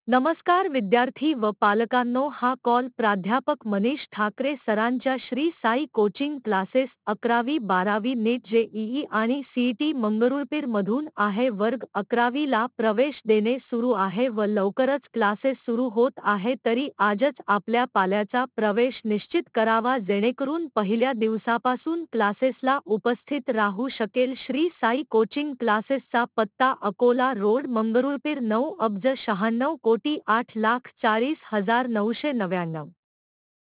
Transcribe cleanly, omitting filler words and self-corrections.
नमस्कार विद्यार्थी व पालकांनो, हा कॉल प्राध्यापक मनीष ठाकरे सरांच्या श्री साई कोचिंग क्लासेस 11वी-12वी नीट जेईई आणि सीईटी मंगरुळपीर मधून आहे. वर्ग 11वी ला प्रवेश देणे सुरू आहे व लवकरच क्लासेस सुरू होत आहे, तरी आजच आपल्या पाल्याचा प्रवेश निश्चित करावा जेणेकरून पहिल्या दिवसापासून क्लासेसला उपस्थित राहू शकेल. श्री साई कोचिंग क्लासेसचा पत्ता अकोला रोड मंगरुळपीर 9 अब्ज 96 कोटी 8,40,999.